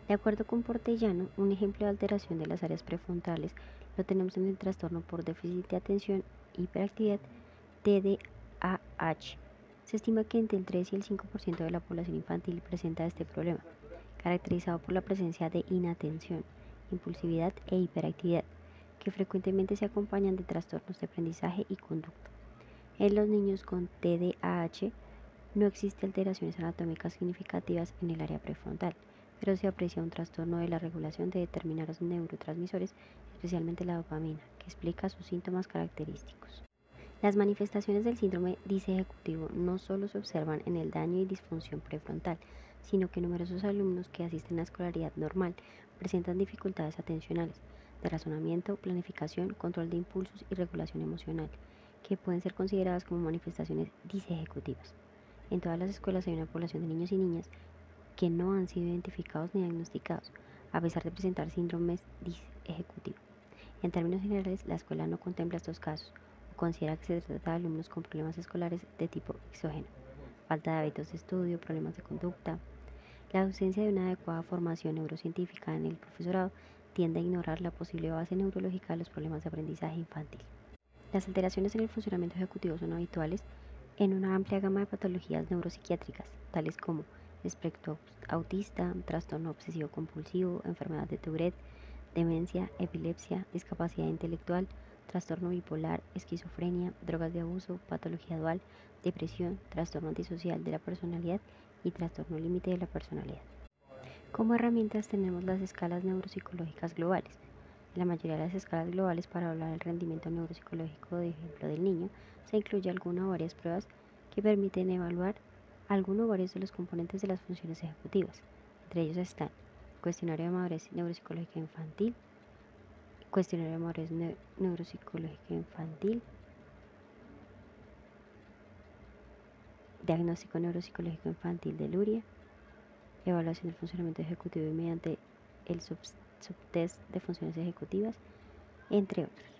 De acuerdo con Portellano, un ejemplo de alteración de las áreas prefrontales lo tenemos en el trastorno por déficit de atención e hiperactividad TDAH. Se estima que entre el 3 y el 5% de la población infantil presenta este problema, caracterizado por la presencia de inatención, impulsividad e hiperactividad, que frecuentemente se acompañan de trastornos de aprendizaje y conducta. En los niños con TDAH no existen alteraciones anatómicas significativas en el área prefrontal, pero se aprecia un trastorno de la regulación de determinados neurotransmisores, especialmente la dopamina, que explica sus síntomas característicos. Las manifestaciones del síndrome disejecutivo no solo se observan en el daño y disfunción prefrontal, sino que numerosos alumnos que asisten a escolaridad normal presentan dificultades atencionales, de razonamiento, planificación, control de impulsos y regulación emocional, que pueden ser consideradas como manifestaciones disejecutivas. En todas las escuelas hay una población de niños y niñas que no han sido identificados ni diagnosticados, a pesar de presentar síndromes disejecutivo. En términos generales, la escuela no contempla estos casos o considera que se trata de alumnos con problemas escolares de tipo exógeno, falta de hábitos de estudio, problemas de conducta. La ausencia de una adecuada formación neurocientífica en el profesorado tiende a ignorar la posible base neurológica de los problemas de aprendizaje infantil. Las alteraciones en el funcionamiento ejecutivo son habituales en una amplia gama de patologías neuropsiquiátricas, tales como espectro autista, trastorno obsesivo compulsivo, enfermedad de Tourette, demencia, epilepsia, discapacidad intelectual, trastorno bipolar, esquizofrenia, drogas de abuso, patología dual, depresión, trastorno antisocial de la personalidad y trastorno límite de la personalidad. Como herramientas tenemos las escalas neuropsicológicas globales. En la mayoría de las escalas globales para hablar del rendimiento neuropsicológico, de ejemplo, del niño, se incluye alguna o varias pruebas que permiten evaluar alguno o varios de los componentes de las funciones ejecutivas. Entre ellos están cuestionario de madurez neuropsicológica infantil, cuestionario de madurez neuropsicológica infantil, diagnóstico neuropsicológico infantil de Luria, evaluación del funcionamiento ejecutivo y mediante el subtest de funciones ejecutivas, entre otros.